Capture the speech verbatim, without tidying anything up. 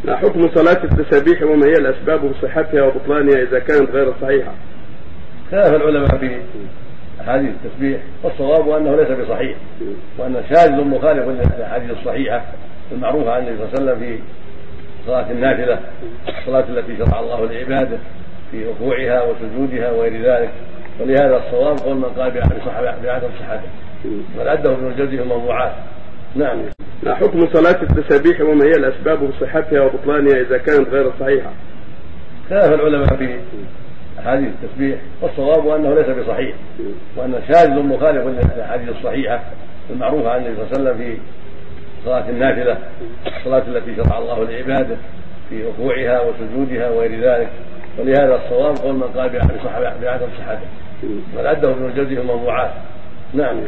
ما حكم صلاة التسابيح وما هي الأسباب بصحتها وبطلانها إذا كانت غير صحيحة؟ خلاف العلماء في أحاديث التسبيح، والصواب أنه ليس بصحيح، وأن شاذ مخالف للأحاديث الصحيحة المعروفة عن النبي صلى الله عليه وسلم في صلاة النافلة، الصلاة التي شرع الله لعباده في ركوعها وسجودها وغير ذلك. ولهذا الصواب قول من قال بعدم صحته، بل أداه ابن الجوزي في الموضوعات. نعم. ما حكم صلاة التسابيح وما هي الأسباب بصحتها وبطلانها إذا كانت غير صحيحة؟ خلاف العلماء في أحاديث التسبيح، والصواب أنه ليس بصحيح، وأن شاذ مخالف للأحاديث الصحيحة المعروفة عن النبي صلى الله عليه وسلم في صلاة النافلة، الصلاة التي شرع الله لعباده في ركوعها وسجودها وغير ذلك. ولهذا الصواب قول من قال بعدم صحته، بل أداه ابن الجوزي في الموضوعات. نعم.